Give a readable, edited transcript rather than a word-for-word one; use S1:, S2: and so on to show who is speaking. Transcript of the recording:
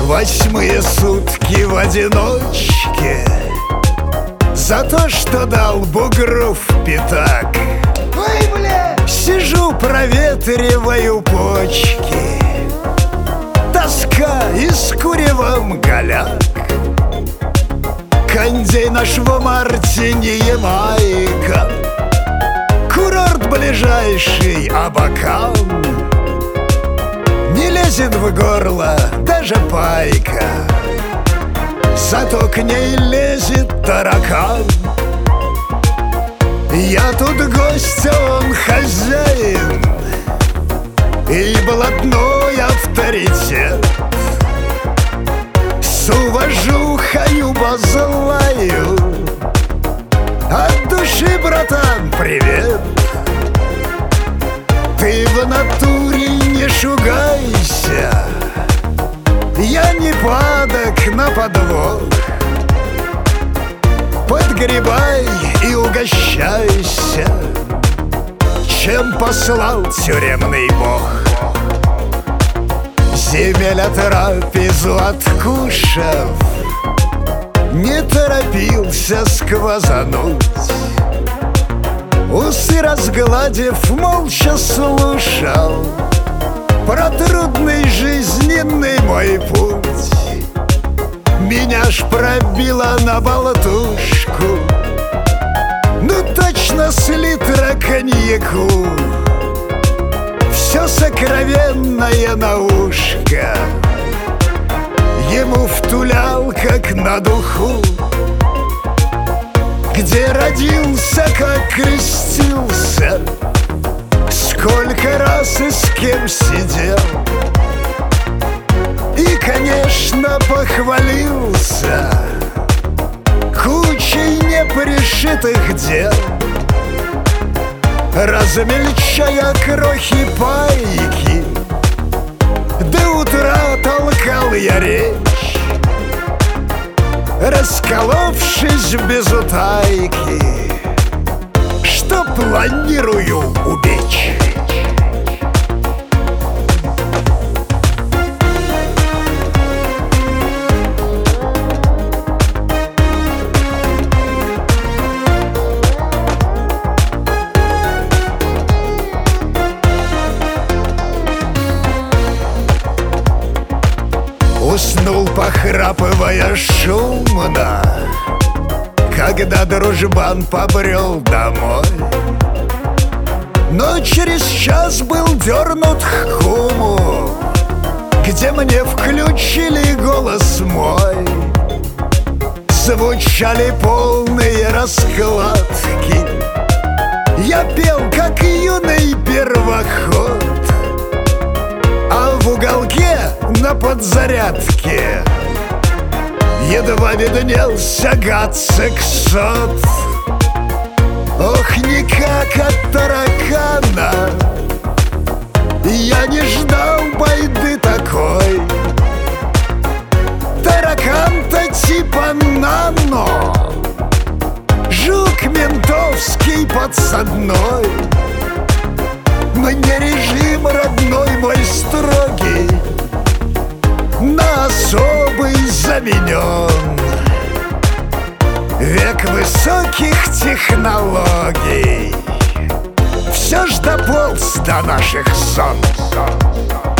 S1: 8-е сутки в одиночке за то, что дал бугру в пятак.
S2: Ой, бля!
S1: Сижу, проветриваю почки, тоска и с куревом голяк. Кондей наш в марте не Ямайка, курорт ближайший Абакан. Не лезет в горло даже пайка, зато к ней лезет таракан. Я тут гость, а он хозяин и блатной авторитет. С уважухою базлаю, от души, братан, привет. Ты в натуре не шугайся, я не падок на подвох. Подгребай и угощайся, чем послал тюремный бог. Земля трапезу откушав, не торопился сквозануть. Усы разгладив, молча слушал про трудный жизненный мой путь. Меня ж пробило на болтушку, ну точно с литра коньяку. Все сокровенное на ушко ему втулял, как на духу. Где родился, как крестился, сколько раз и с кем сидел. И, конечно, похвалился кучей непришитых дел. Размельчая крохи пайки, до утра толкал я речь, расколовшись без утайки, что планирую убечь. Уснул, похрапывая шумно, когда дружбан побрел домой. Но через час был дернут к куму, где мне включили голос мой. Звучали полные раскладки, я пел, как юный первоход. А в уголке на подзарядке едва виднелся гад-сексот. Ох, никак от таракана я не ждал байды такой. Таракан-то типа нано, жук ментовский подсадной. Мне режим родной мой строгий на особый заменен. Век высоких технологий все ж дополз до наших сон.